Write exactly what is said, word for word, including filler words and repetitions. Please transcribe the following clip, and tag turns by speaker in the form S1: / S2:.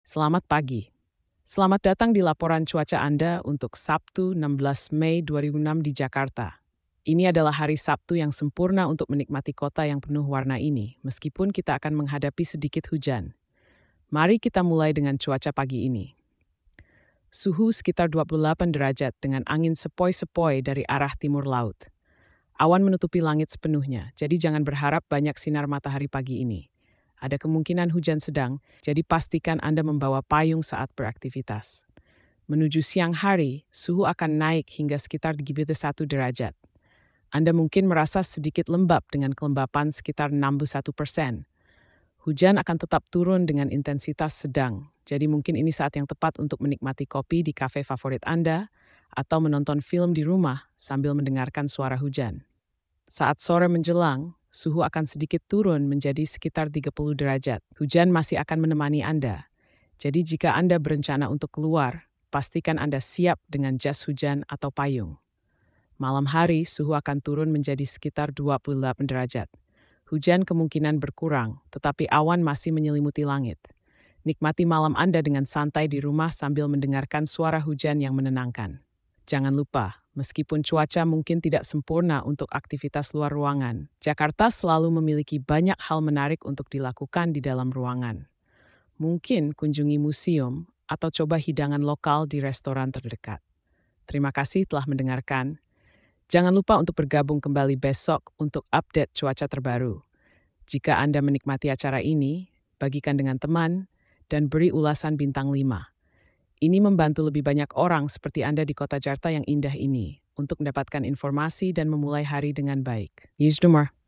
S1: Selamat pagi. Selamat datang di laporan cuaca Anda untuk Sabtu enam belas Mei dua ribu enam di Jakarta. Ini adalah hari Sabtu yang sempurna untuk menikmati kota yang penuh warna ini, meskipun kita akan menghadapi sedikit hujan. Mari kita mulai dengan cuaca pagi ini. Suhu sekitar dua puluh delapan derajat dengan angin sepoi-sepoi dari arah timur laut. Awan menutupi langit sepenuhnya, jadi jangan berharap banyak sinar matahari pagi ini. Ada kemungkinan hujan sedang, jadi pastikan Anda membawa payung saat beraktivitas. Menuju siang hari, suhu akan naik hingga sekitar tiga puluh satu derajat. Anda mungkin merasa sedikit lembab dengan kelembapan sekitar enam puluh satu persen. Hujan akan tetap turun dengan intensitas sedang, jadi mungkin ini saat yang tepat untuk menikmati kopi di kafe favorit Anda atau menonton film di rumah sambil mendengarkan suara hujan. Saat sore menjelang, suhu akan sedikit turun menjadi sekitar tiga puluh derajat. Hujan masih akan menemani Anda. Jadi jika Anda berencana untuk keluar, pastikan Anda siap dengan jas hujan atau payung. Malam hari, suhu akan turun menjadi sekitar dua puluh delapan derajat. Hujan kemungkinan berkurang, tetapi awan masih menyelimuti langit. Nikmati malam Anda dengan santai di rumah sambil mendengarkan suara hujan yang menenangkan. Jangan lupa, meskipun cuaca mungkin tidak sempurna untuk aktivitas luar ruangan, Jakarta selalu memiliki banyak hal menarik untuk dilakukan di dalam ruangan. Mungkin kunjungi museum atau coba hidangan lokal di restoran terdekat. Terima kasih telah mendengarkan. Jangan lupa untuk bergabung kembali besok untuk update cuaca terbaru. Jika Anda menikmati acara ini, bagikan dengan teman dan beri ulasan bintang lima. Ini membantu lebih banyak orang seperti Anda di kota Jakarta yang indah ini untuk mendapatkan informasi dan memulai hari dengan baik. Yusdumar.